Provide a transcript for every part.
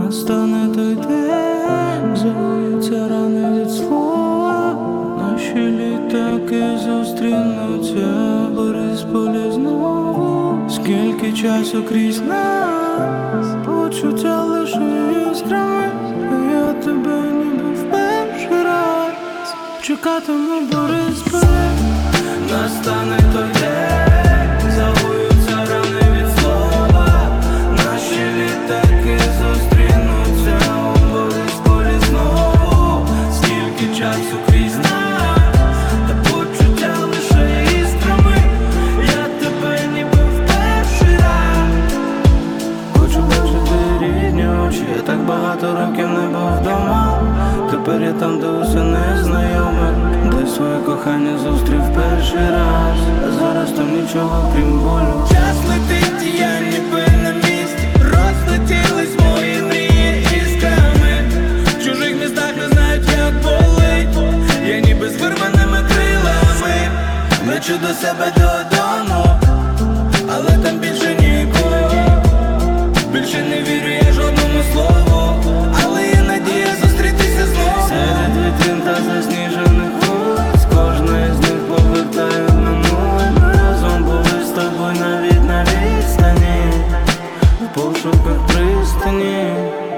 Настане той день, загоються рани від слова. Наші літаки зустрінуться в Борисполі знову. Скільки часу крізь нас, почуття лише іскрами. Я тебе ніби в перший раз чекатиму в Борисполі. Настане той день, загоються рани від слова. Наші літаки зустрінуться у Борисполі знову. Скільки часу крізь нас, та почуття лише іскрами. Я тебе ніби в перший раз хочу бачити рідні очі. Я так багато років не був вдома. Тепер я там, де усе незнайоме, де своє кохання зустрів перший раз. А зараз там нічого крім болю. Час летить, я ніби на місці. Розлетілись мої мрії іскрами. В чужих містах не знають, як болить. Я ніби з вирваними крилами лечу до себе додому, але там більше нікого. Більше не вірю я жодному слову, але є надія зустрітися знову. Серед вітрин та засніжених вулиць, кожна із них повертає в минуле. Ми разом були з тобою навіть на відстані, в пошуках пристані.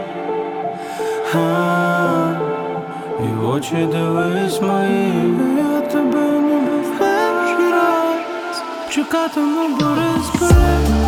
І в очі дивись мої. Я тебе ніби в перший раз чекатиму в Борисполі.